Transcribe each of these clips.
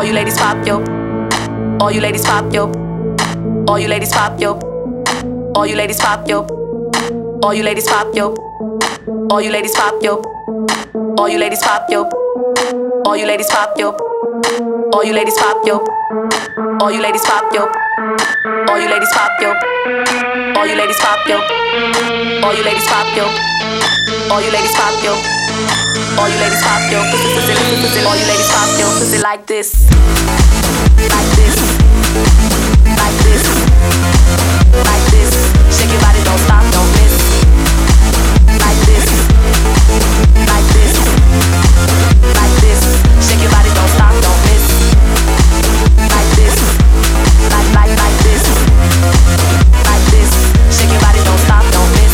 you ladies pop yo. All you ladies pop yo. All you ladies pop yo. All you ladies pop yo. All you ladies pop yo. All you ladies pop yo. All you ladies pop yo. All you ladies pop yo. All you ladies pop yo. All you ladies pop yo. All you ladies pop yo. All you ladies pop yo. All you ladies pop yo. All you ladies pop yo. All you ladies pop yo. All you ladies pop yo. Pussy like this. Like this. Like this. Like this. Shake your body, don't stop, don't miss. Like this. Like this. Like this. Shake your body, don't stop, don't miss. Like this. Like this. Like this. Shake your body, don't stop, don't miss.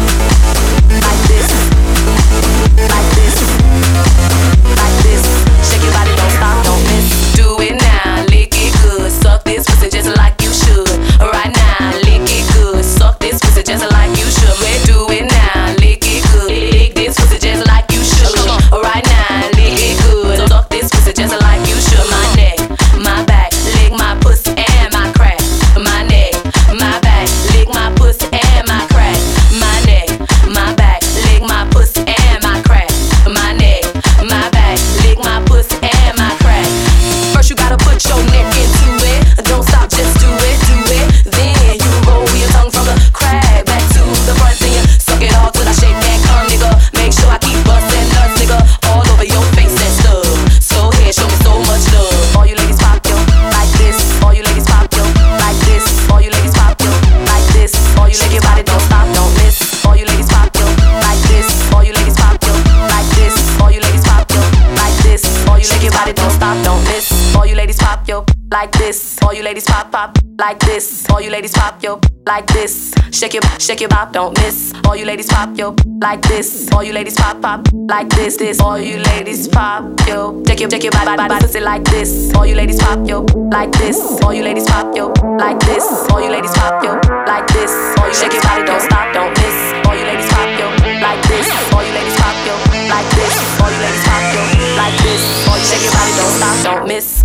Like this. Like this. Like this. Shake your body, don't stop, don't miss. Do it now, lick it good. Suck this pussy just like you should. Right now, lick it good. Suck this pussy just like you should. Man, do it now, lick it good. Lick this pussy just like you should. Right now, lick it good. Suck this pussy just like you should. My neck, my back, lick my pussy and my crack. My neck, my back, lick my pussy and my crack. My neck, my back, lick my pussy and my crack. My neck, my back, lick my pussy and my crack. First you gotta put your neck into it. Don't stop, just do it, do it. Then you roll your tongue from the crack back to the front. Then you suck it all till I shake that cum, nigga. Make sure I keep busting nuts, nigga, all over your face and stuff. So here, show me so much love. All you ladies pop yo like this. All you ladies pop yo like this. All you ladies pop yo like this. All you shake your body, don't stop, don't miss. All you ladies pop yo like this. All you ladies pop yo like this. All you ladies pop yo like this. All you shake your body, don't stop, don't miss. All you ladies pop yo like this. All you ladies pop like this. All you ladies pop yo like this. Shake your bop, don't miss. All you ladies pop yo like this. All you ladies pop like this. All you ladies pop yo. Shake your body, pussy like this. All you ladies pop yo like this. All you ladies pop yo like this. All you ladies pop yo like this. All you shake your body, don't stop, don't miss. All you ladies pop yo like this. All you ladies pop yo like this. All you ladies pop yo like this. All you shake your body, don't stop, don't miss.